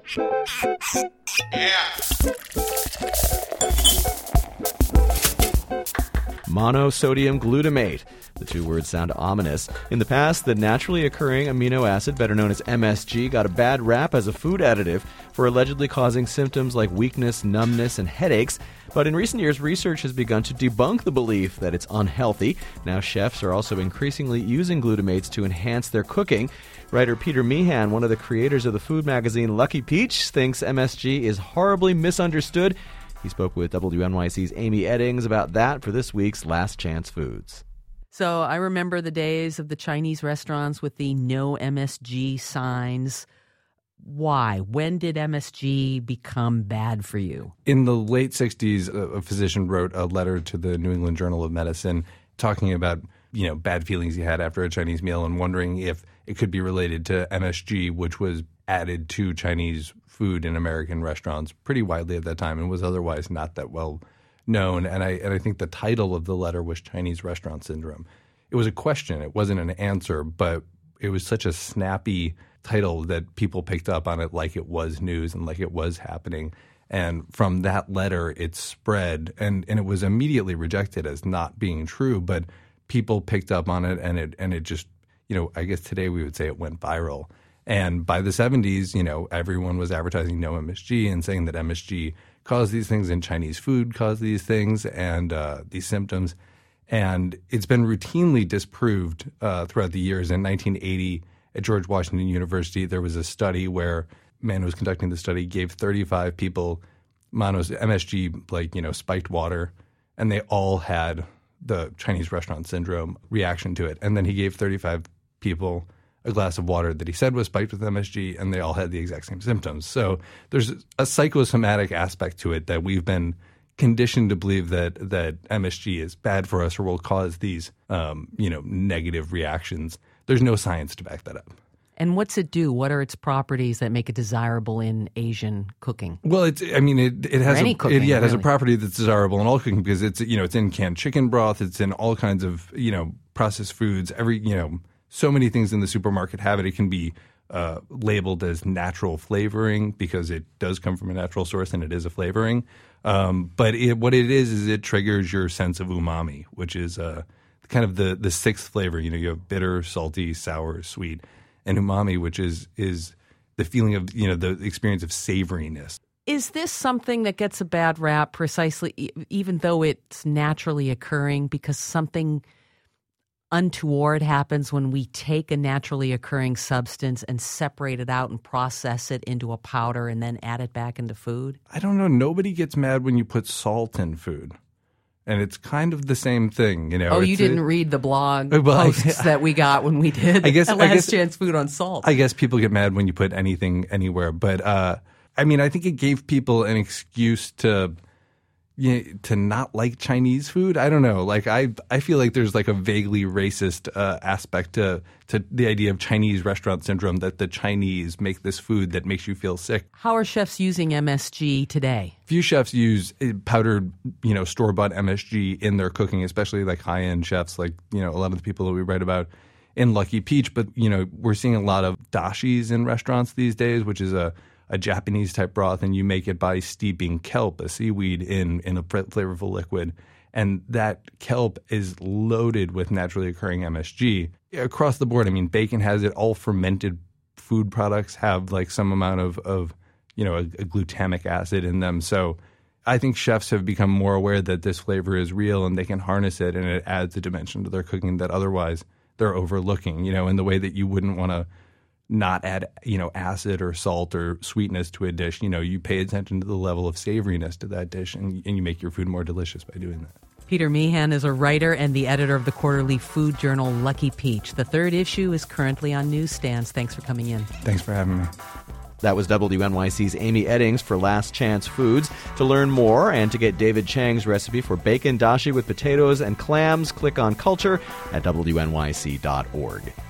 Monosodium glutamate. The two words sound ominous. In the past, the naturally occurring amino acid, better known as MSG, got a bad rap as a food additive for allegedly causing symptoms like weakness, numbness, and headaches. But in recent years, research has begun to debunk the belief that it's unhealthy. Now chefs are also increasingly using glutamates to enhance their cooking. Writer Peter Meehan, one of the creators of the food magazine Lucky Peach, thinks MSG is horribly misunderstood. He spoke with WNYC's Amy Eddings about that for this week's Last Chance Foods. So I remember the days of the Chinese restaurants with the no MSG signs. Why? When did MSG become bad for you? In the late 60s, a physician wrote a letter to the New England Journal of Medicine talking about, bad feelings he had after a Chinese meal and wondering if it could be related to MSG, which was added to Chinese food in American restaurants pretty widely at that time and was otherwise not that well known. And I think the title of the letter was Chinese Restaurant Syndrome. It was a question. It wasn't an answer, but it was such a snappy title that people picked up on it like it was news and like it was happening. And from that letter, it spread, and it was immediately rejected as not being true, but people picked up on it, and it just, I guess today we would say it went viral. And by the 70s, everyone was advertising no MSG and saying that MSG caused these things and Chinese food caused these things and these symptoms. And it's been routinely disproved throughout the years. In 1980, at George Washington University, there was a study where a man who was conducting the study gave 35 people MSG, spiked water, and they all had the Chinese restaurant syndrome reaction to it. And then he gave 35 people a glass of water that he said was spiked with MSG, and they all had the exact same symptoms. So there's a psychosomatic aspect to it that we've been conditioned to believe that MSG is bad for us or will cause these, negative reactions. There's no science to back that up. And what's it do? What are its properties that make it desirable in Asian cooking? It has a property that's desirable in all cooking because it's in canned chicken broth. It's in all kinds of, processed foods. So many things in the supermarket have it. It can be labeled as natural flavoring because it does come from a natural source and it is a flavoring. But what it is it triggers your sense of umami, which is kind of the sixth flavor. You have bitter, salty, sour, sweet, and umami, which is the feeling of, the experience of savoriness. Is this something that gets a bad rap precisely, even though it's naturally occurring, because something untoward happens when we take a naturally occurring substance and separate it out and process it into a powder and then add it back into food? I don't know. Nobody gets mad when you put salt in food. And it's kind of the same ththing, Oh, you didn't read the blog posts that we got when we did Last Chance Food on salt. I guess people get mad when you put anything anywhere. But, I think it gave people an excuse to not like Chinese food. I don't know. I feel like there's a vaguely racist aspect to the idea of Chinese restaurant syndrome, that the Chinese make this food that makes you feel sick. How are chefs using MSG today? Few chefs use powdered, store-bought MSG in their cooking, especially high-end chefs, a lot of the people that we write about in Lucky Peach. But, we're seeing a lot of dashis in restaurants these days, which is a Japanese-type broth, and you make it by steeping kelp, a seaweed, in a flavorful liquid. And that kelp is loaded with naturally occurring MSG. Across the board, bacon has it. All fermented food products have some amount of a glutamic acid in them. So I think chefs have become more aware that this flavor is real and they can harness it, and it adds a dimension to their cooking that otherwise they're overlooking, in the way that you wouldn't want to not add, acid or salt or sweetness to a dish. You pay attention to the level of savoriness to that dish, and you make your food more delicious by doing that. Peter Meehan is a writer and the editor of the quarterly food journal Lucky Peach. The third issue is currently on newsstands. Thanks for coming in. Thanks for having me. That was WNYC's Amy Eddings for Last Chance Foods. To learn more and to get David Chang's recipe for bacon dashi with potatoes and clams, click on Culture at WNYC.org.